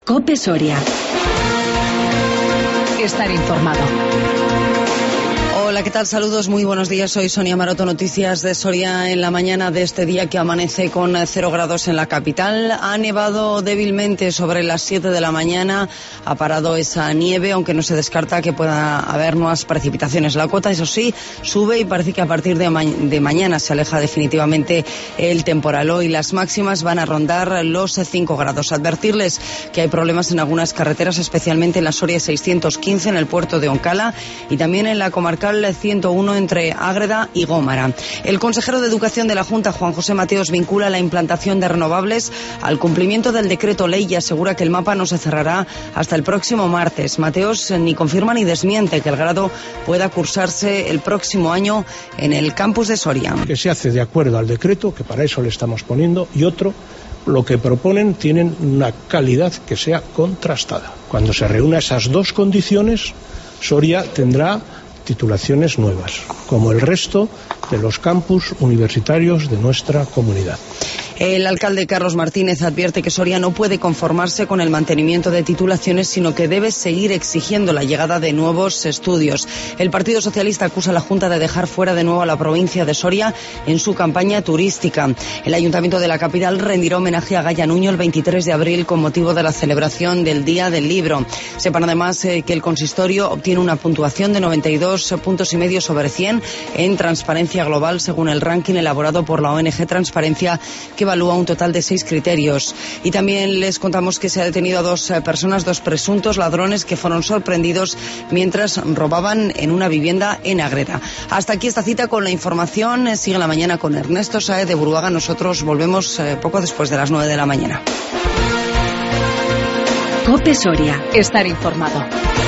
COPE Soria. Estar informado. Hola, ¿qué tal? Saludos, muy buenos días. Soy Sonia Maroto, noticias de Soria en la mañana de este día que amanece con 0 grados en la capital. Ha nevado débilmente sobre las 7 de la mañana, ha parado esa nieve, aunque no se descarta que pueda haber nuevas precipitaciones. La cota, eso sí, sube y parece que a partir de mañana se aleja definitivamente el temporal. Hoy las máximas van a rondar los 5 grados. Advertirles que hay problemas en algunas carreteras, especialmente en la Soria 615, en el puerto de Oncala, y también en la comarcal 101 entre Ágreda y Gómara. El consejero de Educación de la Junta, Juan José Mateos, vincula la implantación de renovables al cumplimiento del decreto ley y asegura que el mapa no se cerrará hasta el próximo martes. Mateos ni confirma ni desmiente que el grado pueda cursarse el próximo año en el campus de Soria. Que se hace de acuerdo al decreto, que para eso le estamos poniendo, y otro, lo que proponen tienen una calidad que sea contrastada. Cuando se reúnan esas dos condiciones, Soria tendrá titulaciones nuevas, como el resto de los campus universitarios de nuestra comunidad. El alcalde Carlos Martínez advierte que Soria no puede conformarse con el mantenimiento de titulaciones, sino que debe seguir exigiendo la llegada de nuevos estudios. El Partido Socialista acusa a la Junta de dejar fuera de nuevo a la provincia de Soria en su campaña turística. El Ayuntamiento de la capital rendirá homenaje a Gaya Nuño el 23 de abril con motivo de la celebración del Día del Libro. Sepan además que el consistorio obtiene una puntuación de 92,5 puntos sobre 100 en transparencia global, según el ranking elaborado por la ONG Transparencia, que evalúa un total de 6 criterios. Y también les contamos que se ha detenido a 2 personas, 2 presuntos ladrones que fueron sorprendidos mientras robaban en una vivienda en Ágreda. Hasta aquí esta cita con la información. Sigue la mañana con Ernesto Saez de Buruaga. Nosotros volvemos poco después de las 9 de la mañana. COPE Soria. Estar informado.